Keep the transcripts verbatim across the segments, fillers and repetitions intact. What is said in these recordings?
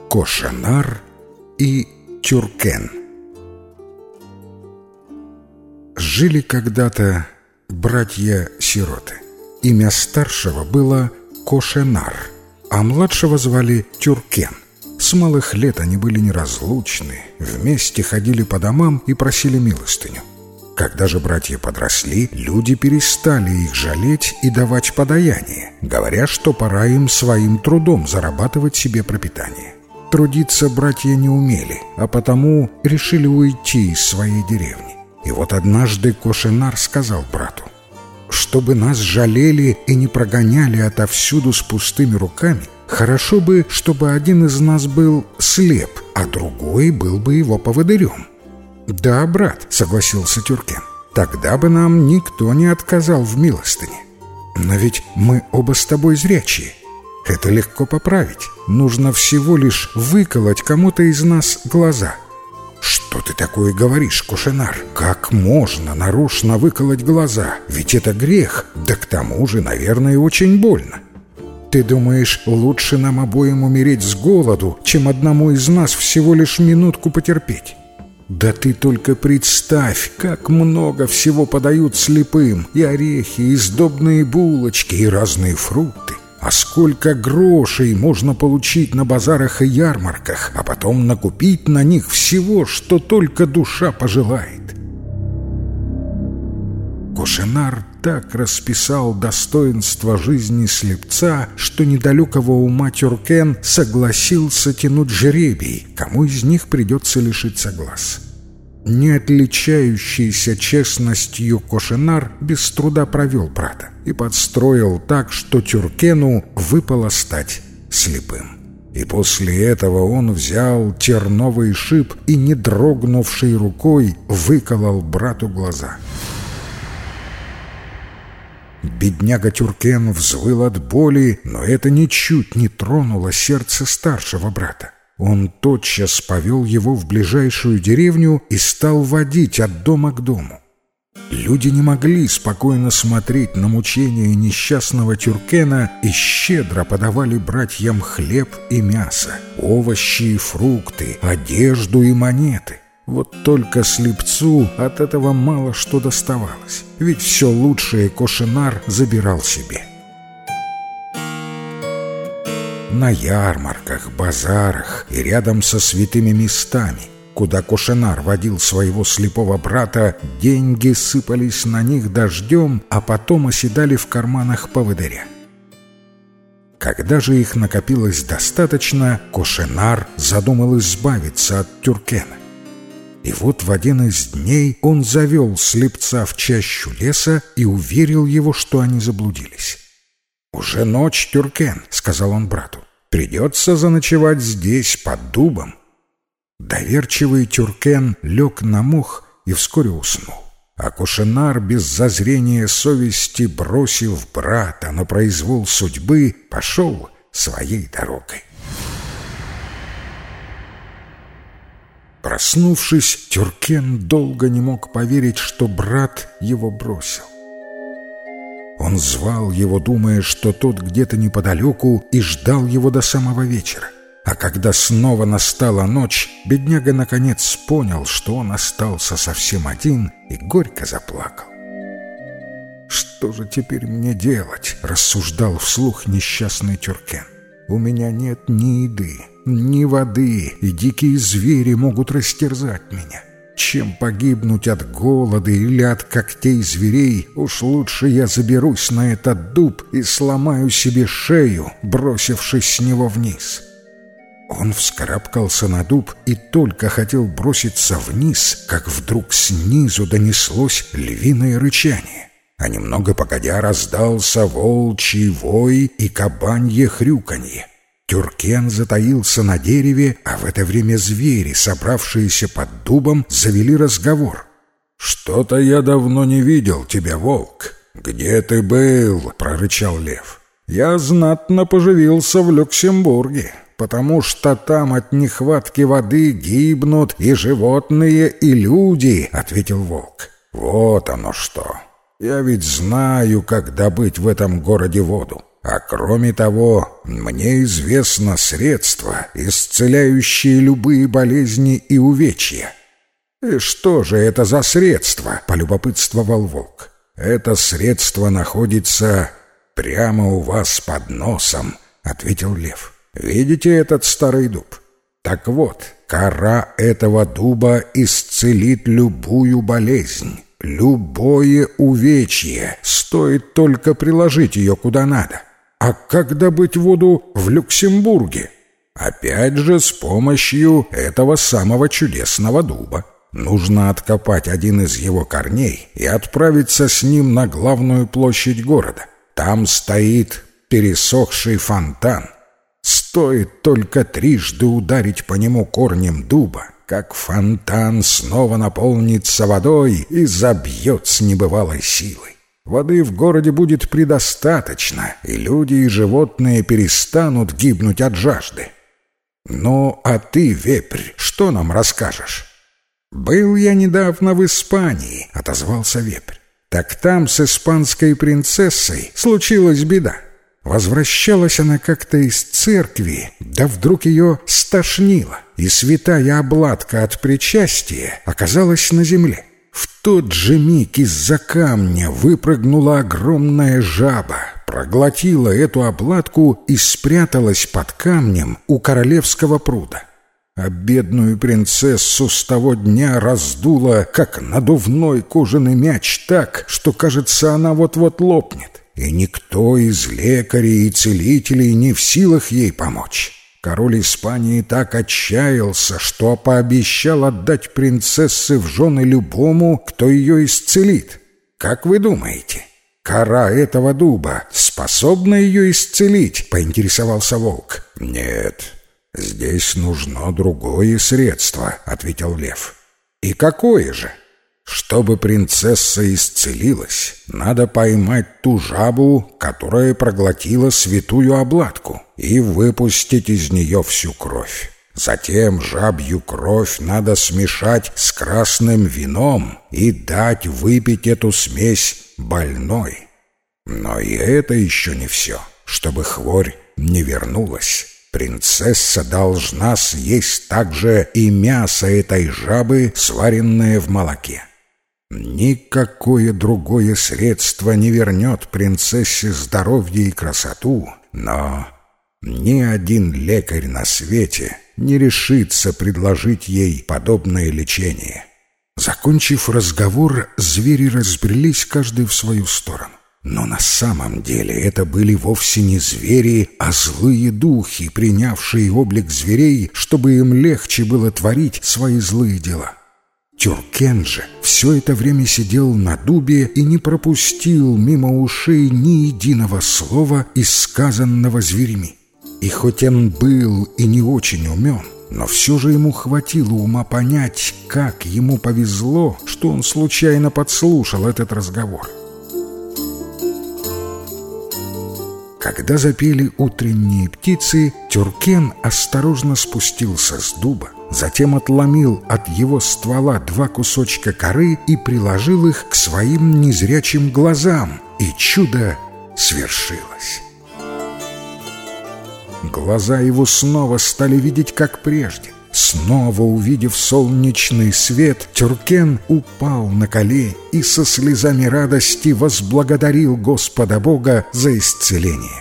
Кошенар и Тюркен. Жили когда-то братья-сироты. Имя старшего было Кошенар, а младшего звали Тюркен. С малых лет они были неразлучны, вместе ходили по домам и просили милостыню. Когда же братья подросли, люди перестали их жалеть и давать подаяние, говоря, что пора им своим трудом зарабатывать себе пропитание. Трудиться братья не умели, а потому решили уйти из своей деревни. И вот однажды Кошенар сказал брату: «Чтобы нас жалели и не прогоняли отовсюду с пустыми руками, хорошо бы, чтобы один из нас был слеп, а другой был бы его поводырем». «Да, брат», — согласился Тюркен, — «тогда бы нам никто не отказал в милостыне. Но ведь мы оба с тобой зрячие. Это легко поправить. Нужно всего лишь выколоть кому-то из нас глаза». «Что ты такое говоришь, Кошенар? Как можно нарочно выколоть глаза? Ведь это грех, да к тому же, наверное, очень больно. Ты думаешь, лучше нам обоим умереть с голоду, чем одному из нас всего лишь минутку потерпеть? Да ты только представь, как много всего подают слепым: и орехи, и сдобные булочки, и разные фрукты. А сколько грошей можно получить на базарах и ярмарках, а потом накупить на них всего, что только душа пожелает». Кошенар так расписал достоинство жизни слепца, что недалекого ума Тюркен согласился тянуть жребий, кому из них придется лишиться глаз. Не отличающийся честностью Кошенар без труда провел брата и подстроил так, что Тюркену выпало стать слепым. И после этого он взял терновый шип и, не дрогнувшей рукой, выколол брату глаза. Бедняга Тюркен взвыл от боли, но это ничуть не тронуло сердце старшего брата. Он тотчас повел его в ближайшую деревню и стал водить от дома к дому. Люди не могли спокойно смотреть на мучения несчастного Тюркена и щедро подавали братьям хлеб и мясо, овощи и фрукты, одежду и монеты. Вот только слепцу от этого мало что доставалось, ведь все лучшее Кошенар забирал себе. На ярмарках, базарах и рядом со святыми местами, куда Кошенар водил своего слепого брата, деньги сыпались на них дождем, а потом оседали в карманах поводыря. Когда же их накопилось достаточно, Кошенар задумал избавиться от Тюркена. И вот в один из дней он завел слепца в чащу леса и уверил его, что они заблудились. «Уже ночь, Тюркен», — сказал он брату. «Придется заночевать здесь, под дубом». Доверчивый Тюркен лег на мох и вскоре уснул. А Кошенар, без зазрения совести, бросив брата на произвол судьбы, пошел своей дорогой. Проснувшись, Тюркен долго не мог поверить, что брат его бросил. Он звал его, думая, что тот где-то неподалеку, и ждал его до самого вечера. А когда снова настала ночь, бедняга наконец понял, что он остался совсем один, и горько заплакал. «Что же теперь мне делать?» — рассуждал вслух несчастный Тюркен. «У меня нет ни еды, ни воды, и дикие звери могут растерзать меня. Чем погибнуть от голода или от когтей зверей, уж лучше я заберусь на этот дуб и сломаю себе шею, бросившись с него вниз». Он вскарабкался на дуб и только хотел броситься вниз, как вдруг снизу донеслось львиное рычание, а немного погодя раздался волчий вой и кабанье хрюканье. Тюркен затаился на дереве, а в это время звери, собравшиеся под дубом, завели разговор. «Что-то я давно не видел тебя, волк. Где ты был?» — прорычал лев. «Я знатно поживился в Люксембурге, потому что там от нехватки воды гибнут и животные, и люди», — ответил волк. «Вот оно что! Я ведь знаю, как добыть в этом городе воду. А кроме того, мне известно средство, исцеляющее любые болезни и увечья». «И что же это за средство?» — полюбопытствовал волк. «Это средство находится прямо у вас под носом», — ответил лев. «Видите этот старый дуб? Так вот, кора этого дуба исцелит любую болезнь, любое увечье, стоит только приложить ее куда надо. А как добыть воду в Люксембурге? Опять же с помощью этого самого чудесного дуба. Нужно откопать один из его корней и отправиться с ним на главную площадь города. Там стоит пересохший фонтан. Стоит только трижды ударить по нему корнем дуба, как фонтан снова наполнится водой и забьет с небывалой силой. Воды в городе будет предостаточно, и люди и животные перестанут гибнуть от жажды. Ну, а ты, вепрь, что нам расскажешь?» «Был я недавно в Испании», — отозвался вепрь. «Так там с испанской принцессой случилась беда. Возвращалась она как-то из церкви, да вдруг ее стошнило, и святая обладка от причастия оказалась на земле. В тот же миг из-за камня выпрыгнула огромная жаба, проглотила эту обладку и спряталась под камнем у королевского пруда. А бедную принцессу с того дня раздуло, как надувной кожаный мяч, так, что, кажется, она вот-вот лопнет. И никто из лекарей и целителей не в силах ей помочь. Король Испании так отчаялся, что пообещал отдать принцессы в жены любому, кто ее исцелит. Как вы думаете, кора этого дуба способна ее исцелить?» — поинтересовался волк. «Нет, здесь нужно другое средство», — ответил лев. «И какое же?» «Чтобы принцесса исцелилась, надо поймать ту жабу, которая проглотила святую обладку, и выпустить из нее всю кровь. Затем жабью кровь надо смешать с красным вином и дать выпить эту смесь больной. Но и это еще не все. Чтобы хворь не вернулась, принцесса должна съесть также и мясо этой жабы, сваренное в молоке. Никакое другое средство не вернет принцессе здоровье и красоту, но ни один лекарь на свете не решится предложить ей подобное лечение». Закончив разговор, звери разбрелись каждый в свою сторону. Но на самом деле это были вовсе не звери, а злые духи, принявшие облик зверей, чтобы им легче было творить свои злые дела. Тюркен же все это время сидел на дубе и не пропустил мимо ушей ни единого слова из сказанного зверями. И хоть он был и не очень умен, но все же ему хватило ума понять, как ему повезло, что он случайно подслушал этот разговор. Когда запели утренние птицы, Тюркен осторожно спустился с дуба, затем отломил от его ствола два кусочка коры и приложил их к своим незрячим глазам, и чудо свершилось. Глаза его снова стали видеть, как прежде. Снова увидев солнечный свет, Тюркен упал на колени и со слезами радости возблагодарил Господа Бога за исцеление.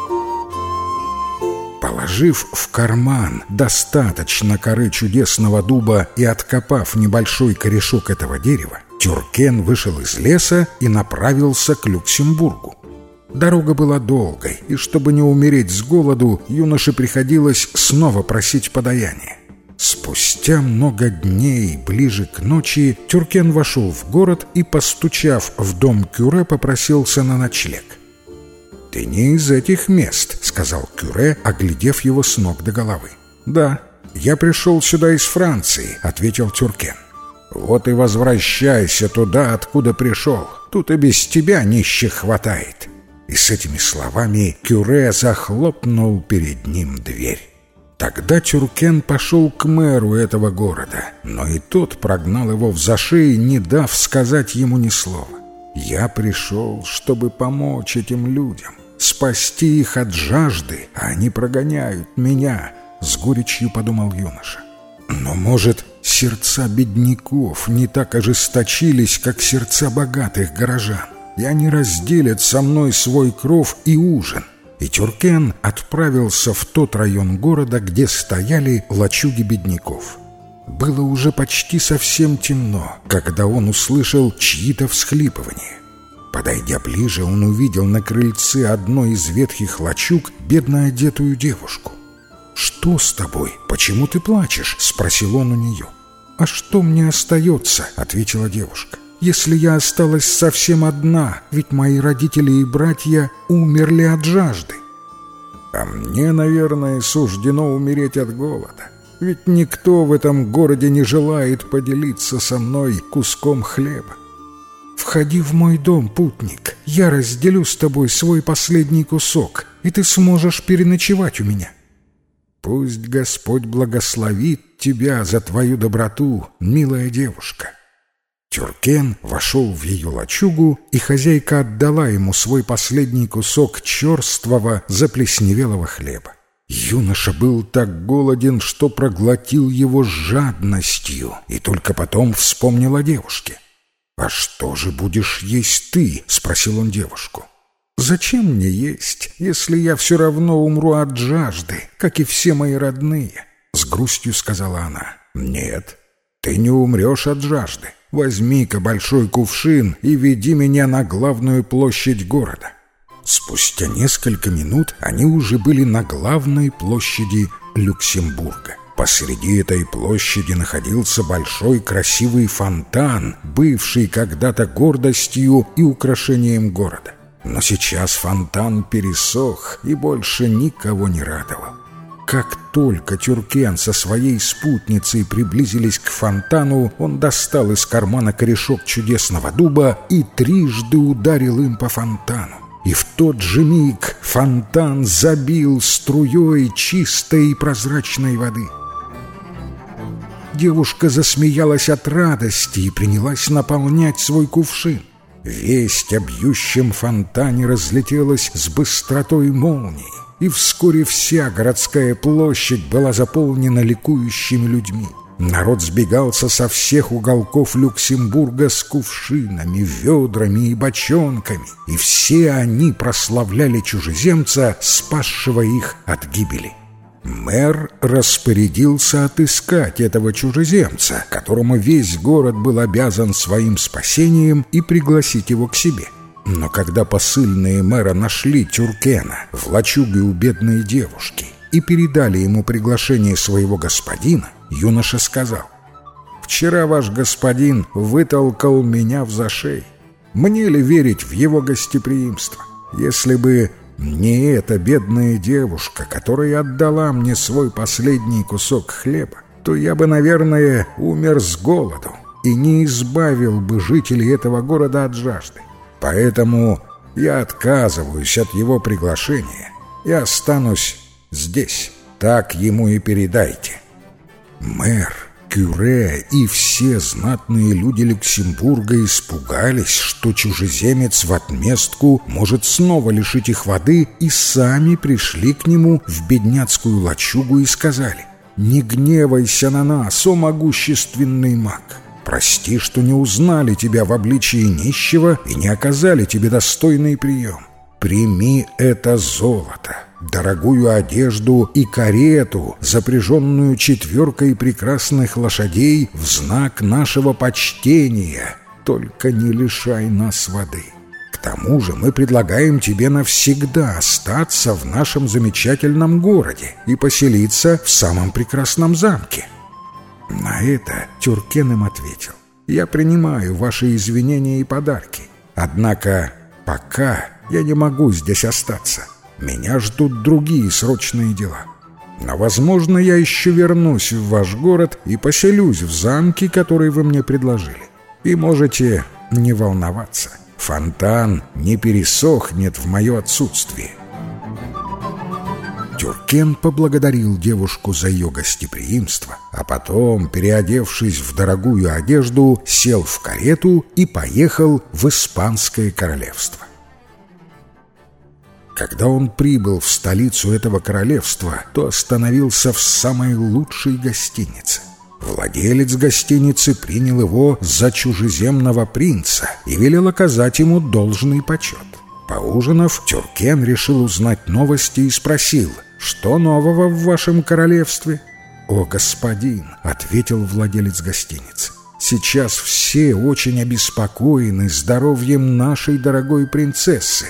Положив в карман достаточно коры чудесного дуба и откопав небольшой корешок этого дерева, Тюркен вышел из леса и направился к Люксембургу. Дорога была долгой, и чтобы не умереть с голоду, юноше приходилось снова просить подаяние. Спустя много дней, ближе к ночи, Тюркен вошел в город и, постучав в дом кюре, попросился на ночлег. «Ты не из этих мест», — сказал кюре, оглядев его с ног до головы. «Да, я пришел сюда из Франции», — ответил Тюркен. «Вот и возвращайся туда, откуда пришел. Тут и без тебя нищих хватает». И с этими словами кюре захлопнул перед ним дверь. Тогда Тюркен пошел к мэру этого города, но и тот прогнал его взошей, не дав сказать ему ни слова. «Я пришел, чтобы помочь этим людям. спасти их от жажды, а они прогоняют меня», — с горечью подумал юноша. «Но, может, сердца бедняков не так ожесточились, как сердца богатых горожан, и они разделят со мной свой кров и ужин». И Тюркен отправился в тот район города, где стояли лачуги бедняков. Было уже почти совсем темно, когда он услышал чьи-то всхлипывания. Подойдя ближе, он увидел на крыльце одной из ветхих лачуг бедно одетую девушку. «Что с тобой? Почему ты плачешь?» — спросил он у нее. «А что мне остается?» — ответила девушка. «Если я осталась совсем одна, ведь мои родители и братья умерли от жажды». «А мне, наверное, суждено умереть от голода. Ведь никто в этом городе не желает поделиться со мной куском хлеба. Входи в мой дом, путник, я разделю с тобой свой последний кусок, и ты сможешь переночевать у меня». «Пусть Господь благословит тебя за твою доброту, милая девушка». Тюркен вошел в ее лачугу, и хозяйка отдала ему свой последний кусок черствого заплесневелого хлеба. Юноша был так голоден, что проглотил его с жадностью, и только потом вспомнил о девушке. «А что же будешь есть ты?» — спросил он девушку. «Зачем мне есть, если я все равно умру от жажды, как и все мои родные?» — с грустью сказала она. «Нет, ты не умрешь от жажды. Возьми-ка большой кувшин и веди меня на главную площадь города». Спустя несколько минут они уже были на главной площади Люксембурга. Посреди этой площади находился большой красивый фонтан, бывший когда-то гордостью и украшением города. Но сейчас фонтан пересох и больше никого не радовал. Как только Тюркен со своей спутницей приблизились к фонтану, он достал из кармана корешок чудесного дуба и трижды ударил им по фонтану. И в тот же миг фонтан забил струей чистой и прозрачной воды. Девушка засмеялась от радости и принялась наполнять свой кувшин. Весть о бьющем фонтане разлетелась с быстротой молнии, и вскоре вся городская площадь была заполнена ликующими людьми. Народ сбегался со всех уголков Люксембурга с кувшинами, ведрами и бочонками, и все они прославляли чужеземца, спасшего их от гибели. Мэр распорядился отыскать этого чужеземца, которому весь город был обязан своим спасением, и пригласить его к себе. Но когда посыльные мэра нашли Тюркена в лачуге у бедной девушки и передали ему приглашение своего господина, юноша сказал: «Вчера ваш господин вытолкал меня в зашей. Мне ли верить в его гостеприимство? Если бы не эта бедная девушка, которая отдала мне свой последний кусок хлеба, то я бы, наверное, умер с голоду и не избавил бы жителей этого города от жажды. Поэтому я отказываюсь от его приглашения и останусь здесь. Так ему и передайте». Мэр, кюре и все знатные люди Люксембурга испугались, что чужеземец в отместку может снова лишить их воды, и сами пришли к нему в бедняцкую лачугу и сказали: «Не гневайся на нас, о могущественный маг! Прости, что не узнали тебя в обличии нищего и не оказали тебе достойный прием. Прими это золото, дорогую одежду и карету, запряженную четверкой прекрасных лошадей, в знак нашего почтения. Только не лишай нас воды. К тому же мы предлагаем тебе навсегда остаться в нашем замечательном городе и поселиться в самом прекрасном замке». На это Тюркен им ответил: «Я принимаю ваши извинения и подарки, однако пока я не могу здесь остаться. Меня ждут другие срочные дела. Но, возможно, я еще вернусь в ваш город и поселюсь в замке, который вы мне предложили. И можете не волноваться, фонтан не пересохнет в мое отсутствие». Тюркен поблагодарил девушку за ее гостеприимство, а потом, переодевшись в дорогую одежду, сел в карету и поехал в Испанское королевство. Когда он прибыл в столицу этого королевства, то остановился в самой лучшей гостинице. Владелец гостиницы принял его за чужеземного принца и велел оказать ему должный почет. Поужинав, Тюркен решил узнать новости и спросил: «Что нового в вашем королевстве?» «О, господин», — ответил владелец гостиницы, — «сейчас все очень обеспокоены здоровьем нашей дорогой принцессы».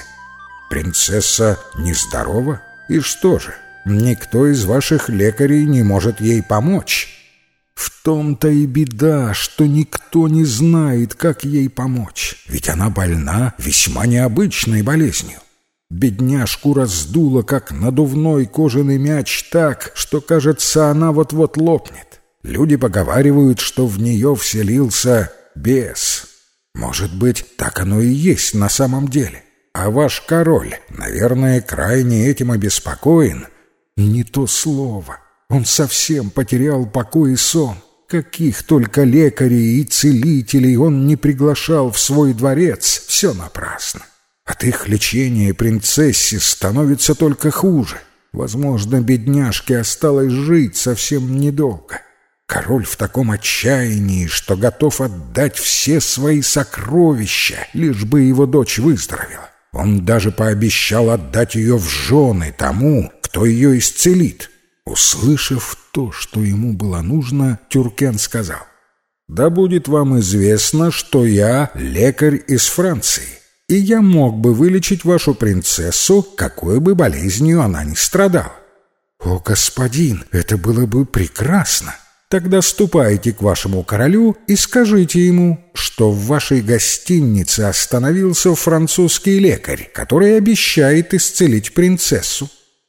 «Принцесса нездорова? И что же, никто из ваших лекарей не может ей помочь?» «В том-то и беда, что никто не знает, как ей помочь, ведь она больна весьма необычной болезнью. Бедняжку раздуло, как надувной кожаный мяч, так, что, кажется, она вот-вот лопнет. Люди поговаривают, что в нее вселился бес. Может быть, так оно и есть на самом деле. А ваш король, наверное, крайне этим обеспокоен». «Не то слово. Он совсем потерял покой и сон. Каких только лекарей и целителей он не приглашал в свой дворец, все напрасно. От их лечения принцессе становится только хуже. Возможно, бедняжке осталось жить совсем недолго. Король в таком отчаянии, что готов отдать все свои сокровища, лишь бы его дочь выздоровела. Он даже пообещал отдать ее в жены тому, кто ее исцелит». Услышав то, что ему было нужно, Тюркен сказал: «Да будет вам известно, что я лекарь из Франции, и я мог бы вылечить вашу принцессу, какой бы болезнью она ни страдала». «О, господин, это было бы прекрасно! Тогда ступайте к вашему королю и скажите ему, что в вашей гостинице остановился французский лекарь, который обещает исцелить принцессу».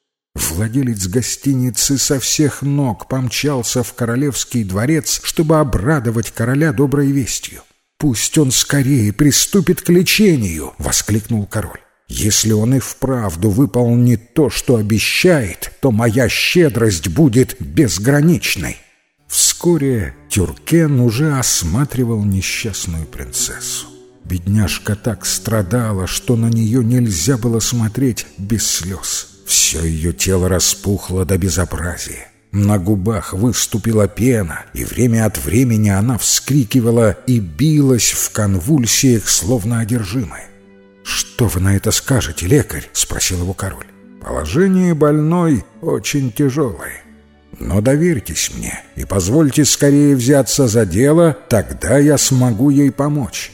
Владелец гостиницы со всех ног помчался в королевский дворец, чтобы обрадовать короля доброй вестью. «Пусть он скорее приступит к лечению!» — воскликнул король. «Если он и вправду выполнит то, что обещает, то моя щедрость будет безграничной». Вскоре Тюркен уже осматривал несчастную принцессу. Бедняжка так страдала, что на нее нельзя было смотреть без слез. Все ее тело распухло до безобразия. На губах выступила пена, и время от времени она вскрикивала и билась в конвульсиях, словно одержимая. «Что вы на это скажете, лекарь?» — спросил его король. «Положение больной очень тяжелое. Но доверьтесь мне и позвольте скорее взяться за дело, тогда я смогу ей помочь».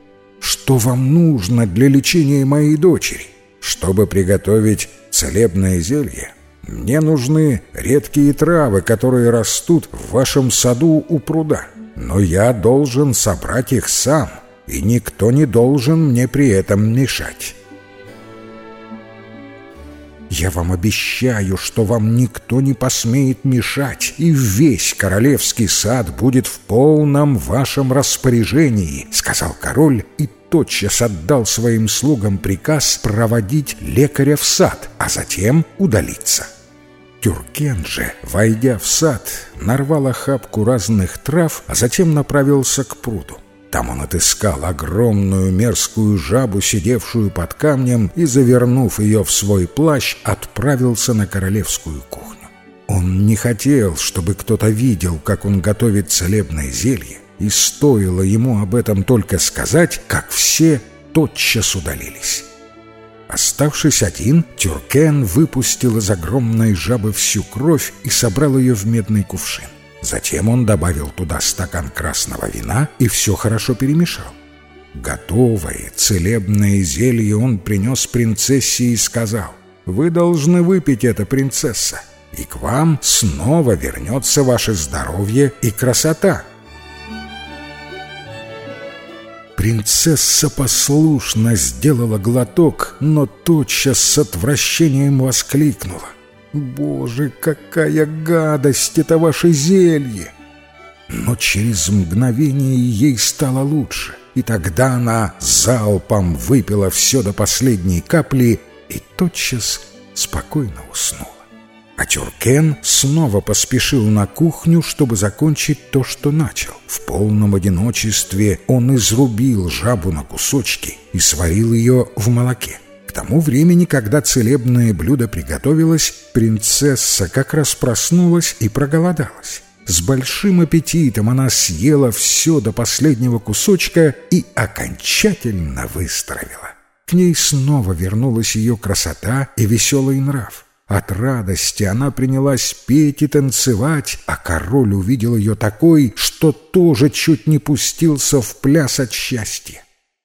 «Что вам нужно для лечения моей дочери?» «Чтобы приготовить целебное зелье, мне нужны редкие травы, которые растут в вашем саду у пруда. Но я должен собрать их сам, и никто не должен мне при этом мешать». «Я вам обещаю, что вам никто не посмеет мешать, и весь королевский сад будет в полном вашем распоряжении», — сказал король и тотчас отдал своим слугам приказ проводить лекаря в сад, а затем удалиться. Тюркен же, войдя в сад, нарвал охапку разных трав, а затем направился к пруду. Там он отыскал огромную мерзкую жабу, сидевшую под камнем, и, завернув ее в свой плащ, отправился на королевскую кухню. Он не хотел, чтобы кто-то видел, как он готовит целебное зелье, и стоило ему об этом только сказать, как все тотчас удалились. Оставшись один, Тюркен выпустил из огромной жабы всю кровь и собрал ее в медный кувшин. Затем он добавил туда стакан красного вина и все хорошо перемешал. Готовое целебное зелье он принес принцессе и сказал: «Вы должны выпить это, принцесса, и к вам снова вернется ваше здоровье и красота». Принцесса послушно сделала глоток, но тотчас с отвращением воскликнула: «Боже, какая гадость это ваше зелье!» Но через мгновение ей стало лучше, и тогда она залпом выпила все до последней капли и тотчас спокойно уснула. А Тюркен снова поспешил на кухню, чтобы закончить то, что начал. В полном одиночестве он изрубил жабу на кусочки и сварил ее в молоке. К тому времени, когда целебное блюдо приготовилось, принцесса как раз проснулась и проголодалась. С большим аппетитом она съела все до последнего кусочка и окончательно выздоровела. К ней снова вернулась ее красота и веселый нрав. От радости она принялась петь и танцевать, а король увидел ее такой, что тоже чуть не пустился в пляс от счастья.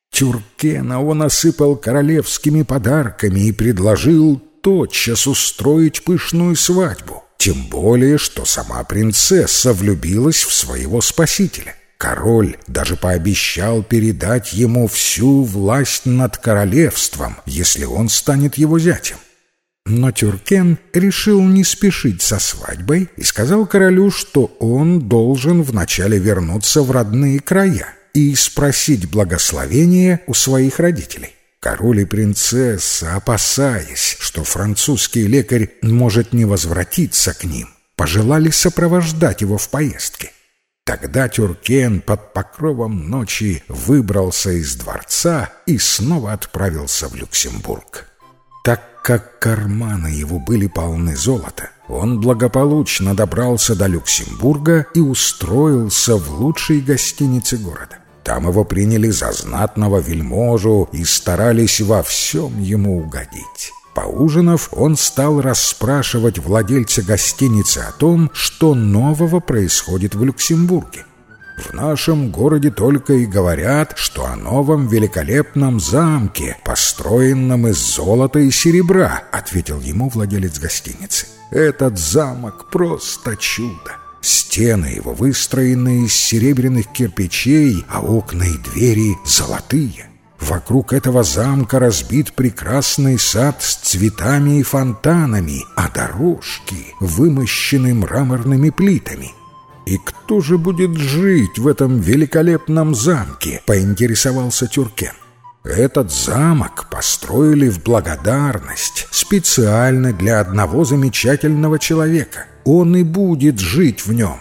Тюркена он осыпал королевскими подарками и предложил тотчас устроить пышную свадьбу. Тем более, что сама принцесса влюбилась в своего спасителя. Король даже пообещал передать ему всю власть над королевством, если он станет его зятем. Но Тюркен решил не спешить со свадьбой и сказал королю, что он должен вначале вернуться в родные края и спросить благословения у своих родителей. Король и принцесса, опасаясь, что французский лекарь может не возвратиться к ним, пожелали сопровождать его в поездке. Тогда Тюркен под покровом ночи выбрался из дворца и снова отправился в Люксембург. Так как карманы его были полны золота, он благополучно добрался до Люксембурга и устроился в лучшей гостинице города. Там его приняли за знатного вельможу и старались во всем ему угодить. Поужинав, он стал расспрашивать владельца гостиницы о том, что нового происходит в Люксембурге. «В нашем городе только и говорят, что о новом великолепном замке, построенном из золота и серебра», — ответил ему владелец гостиницы. «Этот замок просто чудо. Стены его выстроены из серебряных кирпичей, а окна и двери золотые. Вокруг этого замка разбит прекрасный сад с цветами и фонтанами, а дорожки вымощены мраморными плитами». «И кто же будет жить в этом великолепном замке?» — поинтересовался Тюркен. «Этот замок построили в благодарность специально для одного замечательного человека. Он и будет жить в нем».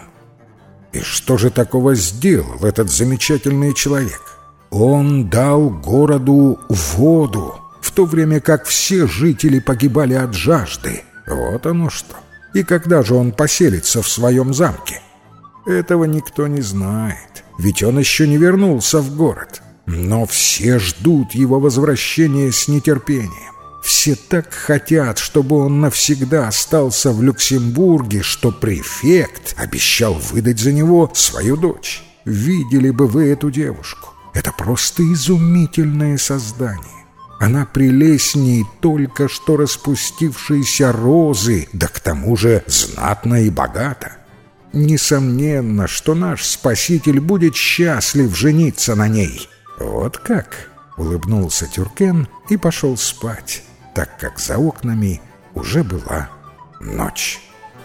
«И что же такого сделал этот замечательный человек?» «Он дал городу воду, в то время как все жители погибали от жажды. Вот оно что. И когда же он поселится в своем замке?» «Этого никто не знает, ведь он еще не вернулся в город. Но все ждут его возвращения с нетерпением. Все так хотят, чтобы он навсегда остался в Люксембурге, что префект обещал выдать за него свою дочь. Видели бы вы эту девушку. Это просто изумительное создание. Она прелестней только что распустившейся розы, да к тому же знатна и богата. Несомненно, что наш спаситель будет счастлив жениться на ней». «Вот как?» — улыбнулся Тюркен и пошел спать, так как за окнами уже была ночь.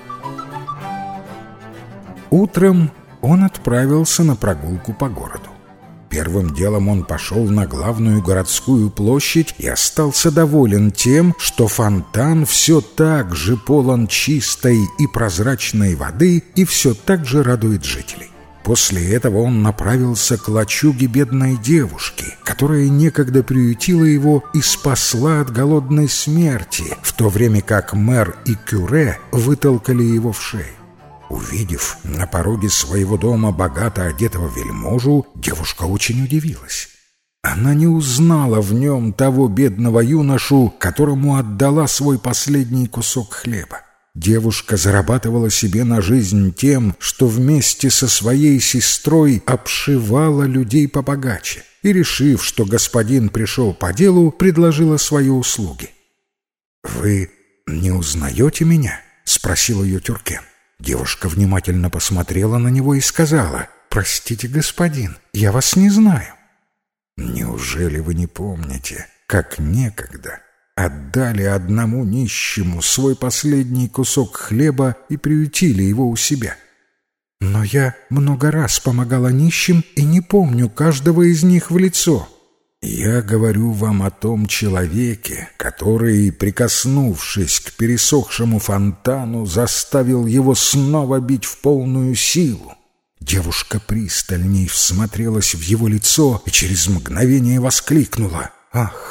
Утром он отправился на прогулку по городу. Первым делом он пошел на главную городскую площадь и остался доволен тем, что фонтан все так же полон чистой и прозрачной воды и все так же радует жителей. После этого он направился к лачуге бедной девушки, которая некогда приютила его и спасла от голодной смерти, в то время как мэр и кюре вытолкали его в шею. Увидев на пороге своего дома богато одетого вельможу, девушка очень удивилась. Она не узнала в нем того бедного юношу, которому отдала свой последний кусок хлеба. Девушка зарабатывала себе на жизнь тем, что вместе со своей сестрой обшивала людей побогаче, и, решив, что господин пришел по делу, предложила свои услуги. «Вы не узнаете меня?» — спросил ее Тюркен. Девушка внимательно посмотрела на него и сказала: «Простите, господин, я вас не знаю». «Неужели вы не помните, как некогда отдали одному нищему свой последний кусок хлеба и приютили его у себя?» «Но я много раз помогала нищим и не помню каждого из них в лицо». «Я говорю вам о том человеке, который, прикоснувшись к пересохшему фонтану, заставил его снова бить в полную силу». Девушка пристальней всмотрелась в его лицо и через мгновение воскликнула: «Ах,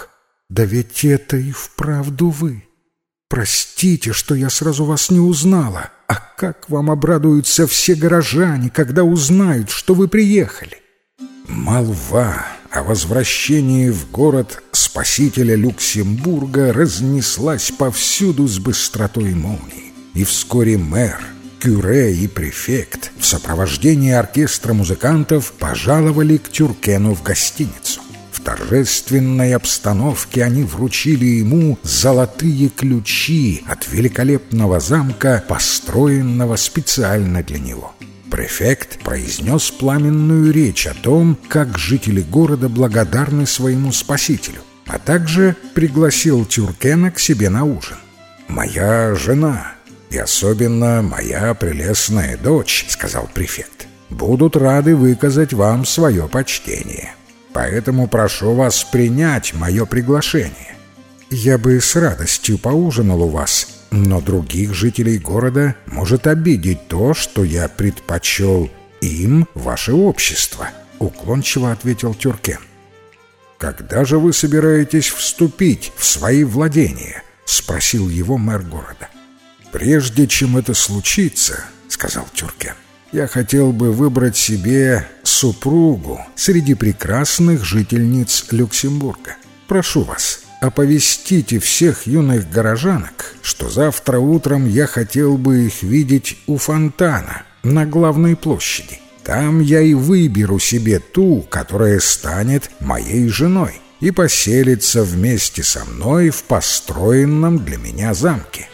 Да ведь это и вправду вы. Простите, что я сразу вас не узнала. А как вам обрадуются все горожане, когда узнают, что вы приехали!» Молва о возвращении в город спасителя Люксембурга разнеслась повсюду с быстротой молнии. И вскоре мэр, кюре и префект в сопровождении оркестра музыкантов пожаловали к Тюркену в гостиницу. В торжественной обстановке они вручили ему золотые ключи от великолепного замка, построенного специально для него. Префект произнес пламенную речь о том, как жители города благодарны своему спасителю, а также пригласил Тюркена к себе на ужин. «Моя жена и особенно моя прелестная дочь, — сказал префект, — будут рады выказать вам свое почтение. Поэтому прошу вас принять мое приглашение. Я бы с радостью поужинал у вас, но других жителей города может обидеть то, что я предпочел им ваше общество», — уклончиво ответил Тюркен. «Когда же вы собираетесь вступить в свои владения?» — спросил его мэр города. «Прежде чем это случится, — сказал Тюркен, — я хотел бы выбрать себе супругу среди прекрасных жительниц Люксембурга. Прошу вас, оповестите всех юных горожанок, что завтра утром я хотел бы их видеть у фонтана на главной площади. Там я и выберу себе ту, которая станет моей женой и поселится вместе со мной в построенном для меня замке».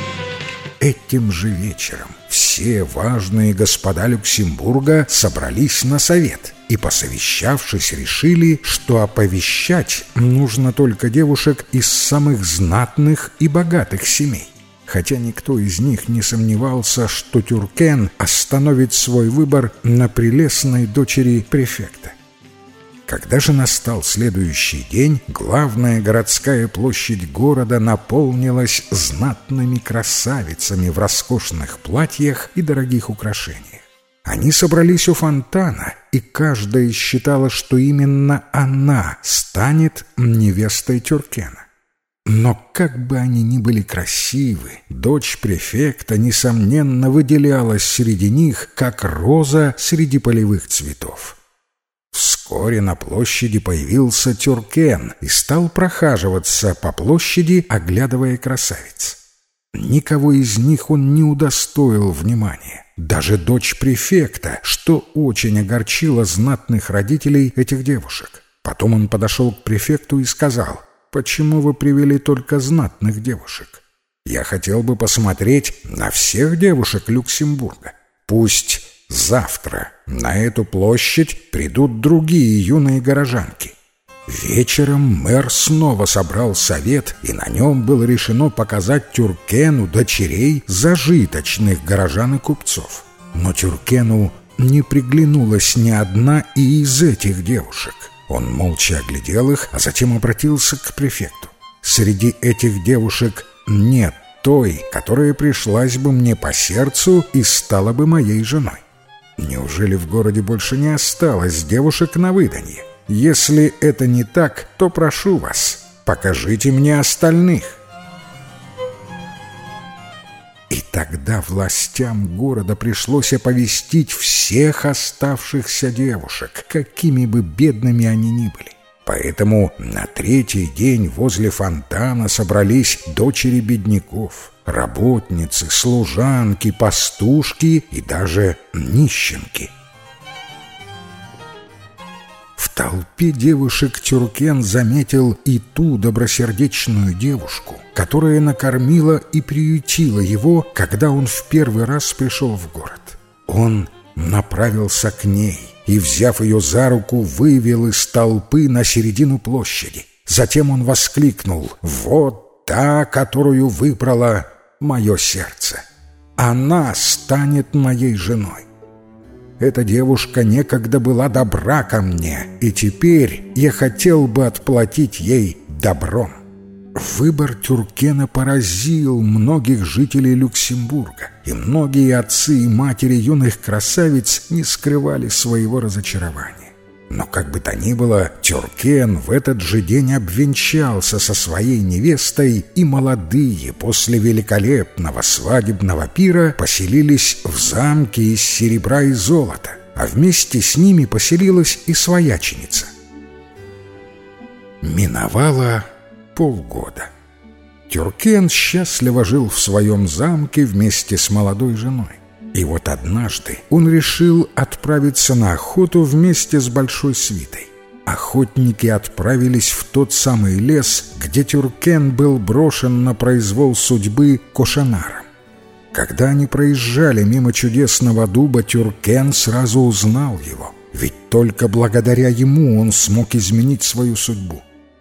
Этим же вечером все важные господа Люксембурга собрались на совет и, посовещавшись, решили, что оповещать нужно только девушек из самых знатных и богатых семей. Хотя никто из них не сомневался, что Тюркен остановит свой выбор на прелестной дочери префекта. Когда же настал следующий день, главная городская площадь города наполнилась знатными красавицами в роскошных платьях и дорогих украшениях. Они собрались у фонтана, и каждая считала, что именно она станет невестой Тюркена. Но как бы они ни были красивы, дочь префекта, несомненно, выделялась среди них, как роза среди полевых цветов. Вскоре на площади появился Тюркен и стал прохаживаться по площади, оглядывая красавиц. Никого из них он не удостоил внимания, даже дочь префекта, что очень огорчило знатных родителей этих девушек. Потом он подошел к префекту и сказал: «Почему вы привели только знатных девушек? Я хотел бы посмотреть на всех девушек Люксембурга. Пусть завтра на эту площадь придут другие юные горожанки». Вечером мэр снова собрал совет, и на нем было решено показать Тюркену дочерей зажиточных горожан и купцов. Но Тюркену не приглянулась ни одна и из этих девушек. Он молча оглядел их, а затем обратился к префекту. «Среди этих девушек нет той, которая пришлась бы мне по сердцу и стала бы моей женой. Неужели в городе больше не осталось девушек на выданье? Если это не так, то прошу вас, покажите мне остальных». И тогда властям города пришлось оповестить всех оставшихся девушек, какими бы бедными они ни были. Поэтому на третий день возле фонтана собрались дочери бедняков, работницы, служанки, пастушки и даже нищенки. В толпе девушек Тюркен заметил и ту добросердечную девушку, которая накормила и приютила его, когда он в первый раз пришел в город. Он направился к ней и, взяв ее за руку, вывел из толпы на середину площади. Затем он воскликнул: «Вот та, которую выбрало мое сердце! Она станет моей женой! Эта девушка некогда была добра ко мне, и теперь я хотел бы отплатить ей добром». Выбор Тюркена поразил многих жителей Люксембурга, и многие отцы и матери юных красавиц не скрывали своего разочарования. Но как бы то ни было, Тюркен в этот же день обвенчался со своей невестой, и молодые после великолепного свадебного пира поселились в замке из серебра и золота, а вместе с ними поселилась и свояченица. Миновало полгода. Тюркен счастливо жил в своем замке вместе с молодой женой. И вот однажды он решил отправиться на охоту вместе с большой свитой. Охотники отправились в тот самый лес, где Тюркен был брошен на произвол судьбы Кошенаром. Когда они проезжали мимо чудесного дуба, Тюркен сразу узнал его, ведь только благодаря ему он смог изменить свою судьбу.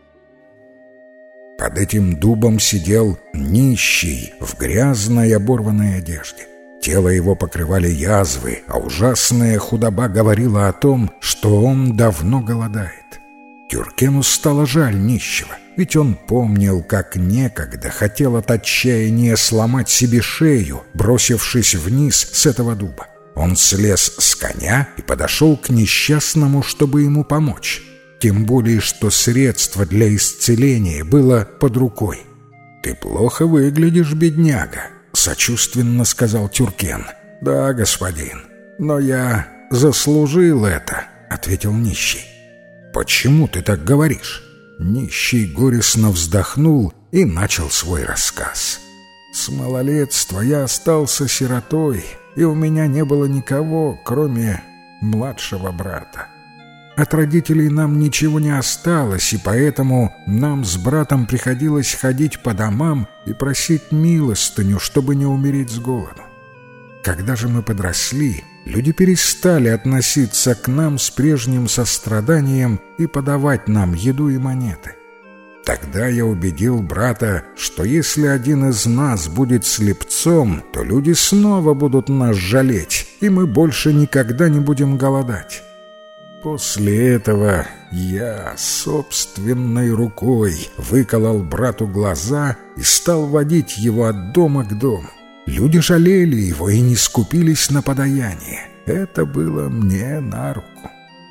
Под этим дубом сидел нищий в грязной оборванной одежде. Тело его покрывали язвы, а ужасная худоба говорила о том, что он давно голодает. Тюркену стало жаль нищего, ведь он помнил, как некогда хотел от отчаяния сломать себе шею, бросившись вниз с этого дуба. Он слез с коня и подошел к несчастному, чтобы ему помочь. Тем более, что средство для исцеления было под рукой. «Ты плохо выглядишь, бедняга», — сочувственно сказал Тюркен. «Да, господин, но я заслужил это», — ответил нищий. «Почему ты так говоришь?» Нищий горестно вздохнул и начал свой рассказ. «С малолетства я остался сиротой, и у меня не было никого, кроме младшего брата. От родителей нам ничего не осталось, и поэтому нам с братом приходилось ходить по домам и просить милостыню, чтобы не умереть с голоду. Когда же мы подросли, люди перестали относиться к нам с прежним состраданием и подавать нам еду и монеты. Тогда я убедил брата, что если один из нас будет слепцом, то люди снова будут нас жалеть, и мы больше никогда не будем голодать. После этого я собственной рукой выколол брату глаза и стал водить его от дома к дому. Люди жалели его и не скупились на подаяние. Это было мне на руку.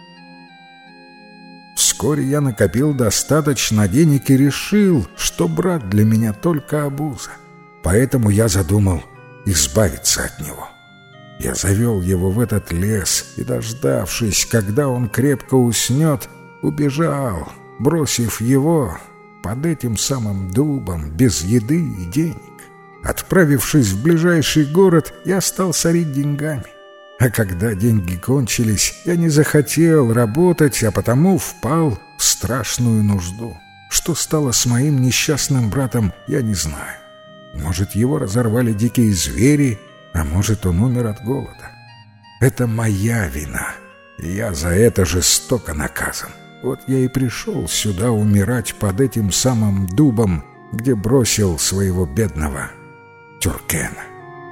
Вскоре я накопил достаточно денег и решил, что брат для меня только обуза. Поэтому я задумал избавиться от него. Я завел его в этот лес и, дождавшись, когда он крепко уснет, убежал, бросив его под этим самым дубом без еды и денег. Отправившись в ближайший город, я стал сорить деньгами. А когда деньги кончились, я не захотел работать, а потому впал в страшную нужду. Что стало с моим несчастным братом, я не знаю. Может, его разорвали дикие звери, а может, он умер от голода. Это моя вина, и я за это жестоко наказан. Вот я и пришел сюда умирать под этим самым дубом, где бросил своего бедного Тюркена.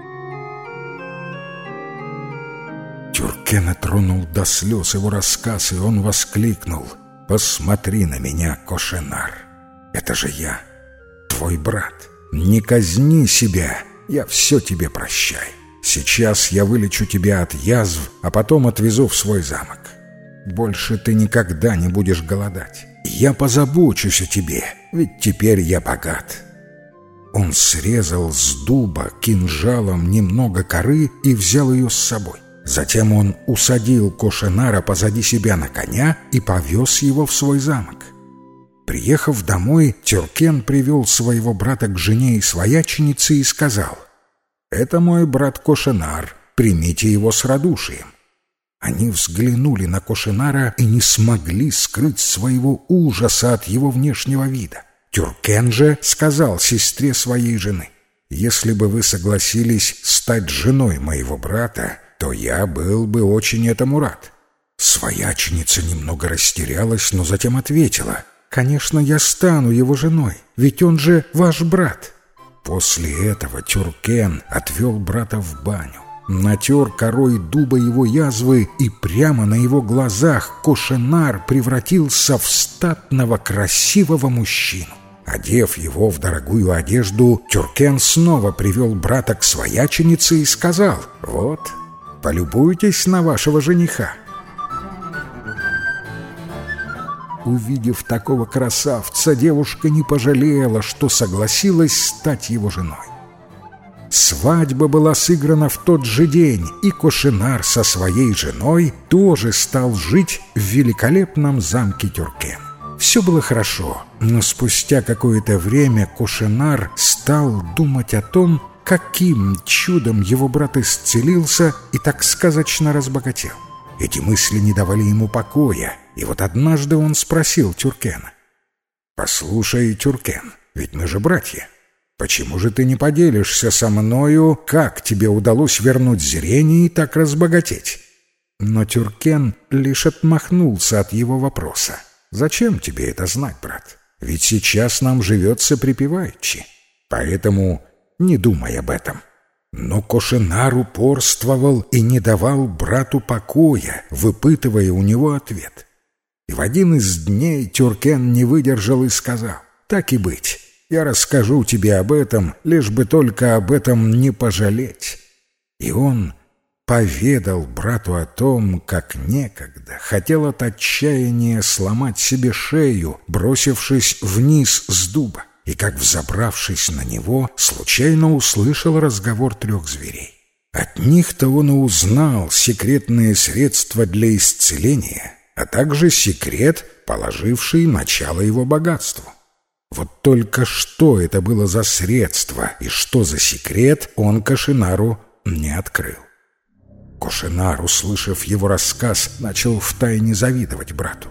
Тюркена тронул до слез его рассказ, и он воскликнул: «Посмотри на меня, Кошенар! Это же я, твой брат! Не казни себя! Я все тебе прощаю. Сейчас я вылечу тебя от язв, а потом отвезу в свой замок. Больше ты никогда не будешь голодать. Я позабочусь о тебе, ведь теперь я богат». Он срезал с дуба кинжалом немного коры и взял ее с собой. Затем он усадил Кошенара позади себя на коня и повез его в свой замок. Приехав домой, Тюркен привел своего брата к жене и свояченице и сказал: «Это мой брат Кошенар, примите его с радушием». Они взглянули на Кошенара и не смогли скрыть своего ужаса от его внешнего вида. Тюркен же сказал сестре своей жены: «Если бы вы согласились стать женой моего брата, то я был бы очень этому рад». Свояченица немного растерялась, но затем ответила: «Конечно, я стану его женой, ведь он же ваш брат». После этого Тюркен отвел брата в баню, натер корой дуба его язвы, и прямо на его глазах Кошенар превратился в статного красивого мужчину. Одев его в дорогую одежду, Тюркен снова привел брата к свояченице и сказал: «Вот, полюбуйтесь на вашего жениха». Увидев такого красавца, девушка не пожалела, что согласилась стать его женой. Свадьба была сыграна в тот же день, и Кошенар со своей женой тоже стал жить в великолепном замке Тюркен. Все было хорошо, но спустя какое-то время Кошенар стал думать о том, каким чудом его брат исцелился и так сказочно разбогател. Эти мысли не давали ему покоя, и вот однажды он спросил Тюркена: «Послушай, Тюркен, ведь мы же братья. Почему же ты не поделишься со мною, как тебе удалось вернуть зрение и так разбогатеть?» Но Тюркен лишь отмахнулся от его вопроса. «Зачем тебе это знать, брат? Ведь сейчас нам живется припеваючи. Поэтому не думай об этом». Но Кошенар упорствовал и не давал брату покоя, выпытывая у него ответ. И в один из дней Тюркен не выдержал и сказал: «Так и быть, я расскажу тебе об этом, лишь бы только об этом не пожалеть». И он поведал брату о том, как некогда хотел от отчаяния сломать себе шею, бросившись вниз с дуба, и как, взобравшись на него, случайно услышал разговор трех зверей. От них-то он и узнал секретные средства для исцеления, а также секрет, положивший начало его богатству. Вот только что это было за средство и что за секрет, он Кошенару не открыл. Кошенар, услышав его рассказ, начал втайне завидовать брату.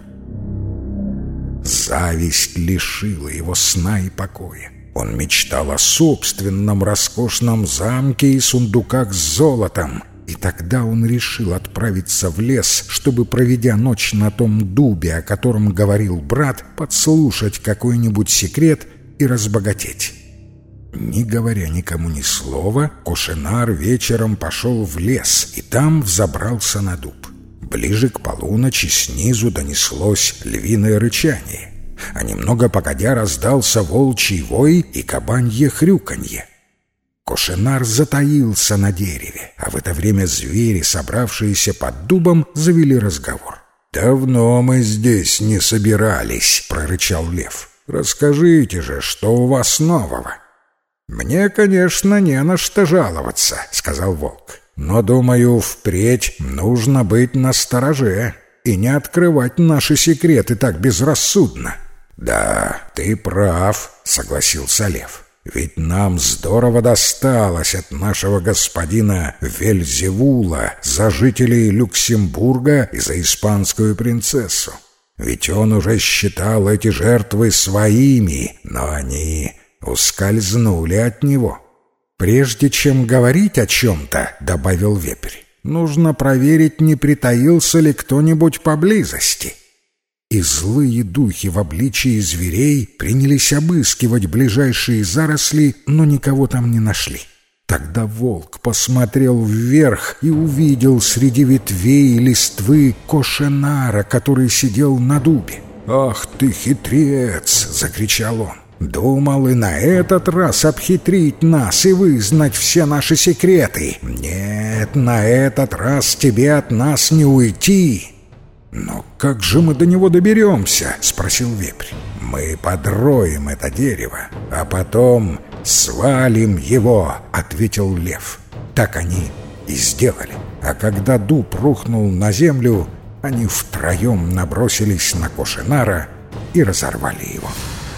Зависть лишила его сна и покоя. Он мечтал о собственном роскошном замке и сундуках с золотом. И тогда он решил отправиться в лес, чтобы, проведя ночь на том дубе, о котором говорил брат, подслушать какой-нибудь секрет и разбогатеть. Не говоря никому ни слова, Кошенар вечером пошел в лес и там взобрался на дуб. Ближе к полуночи снизу донеслось львиное рычание, а немного погодя раздался волчий вой и кабанье хрюканье. Кошенар затаился на дереве, а в это время звери, собравшиеся под дубом, завели разговор. «Давно мы здесь не собирались», — прорычал лев. «Расскажите же, что у вас нового?» «Мне, конечно, не на что жаловаться», — сказал волк. «Но, думаю, впредь нужно быть настороже и не открывать наши секреты так безрассудно». «Да, ты прав», — согласился лев. «Ведь нам здорово досталось от нашего господина Вельзевула за жителей Люксембурга и за испанскую принцессу. Ведь он уже считал эти жертвы своими, но они ускользнули от него». «Прежде чем говорить о чем-то, — добавил вепрь, — нужно проверить, не притаился ли кто-нибудь поблизости». И злые духи в обличии зверей принялись обыскивать ближайшие заросли, но никого там не нашли. Тогда волк посмотрел вверх и увидел среди ветвей и листвы Кошенара, который сидел на дубе. «Ах ты, хитрец!» — закричал он. «Думал и на этот раз обхитрить нас и вызнать все наши секреты. Нет, на этот раз тебе от нас не уйти». «Но как же мы до него доберемся?» — спросил вепрь. «Мы подроем это дерево, а потом свалим его», — ответил лев. Так они и сделали. А когда дуб рухнул на землю, они втроем набросились на Кошенара и разорвали его.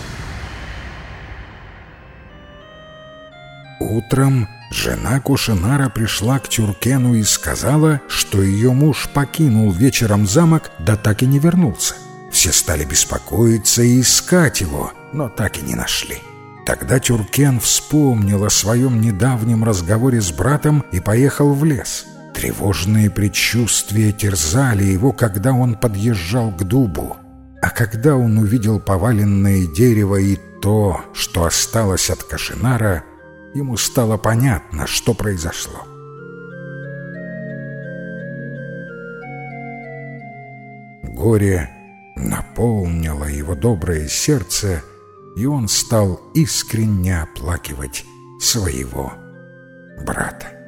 Утром жена Кошенара пришла к Тюркену и сказала, что ее муж покинул вечером замок, да так и не вернулся. Все стали беспокоиться и искать его, но так и не нашли. Тогда Тюркен вспомнил о своем недавнем разговоре с братом и поехал в лес. Тревожные предчувствия терзали его, когда он подъезжал к дубу. А когда он увидел поваленное дерево и то, что осталось от Кошенара, ему стало понятно, что произошло. Горе наполнило его доброе сердце, и он стал искренне оплакивать своего брата.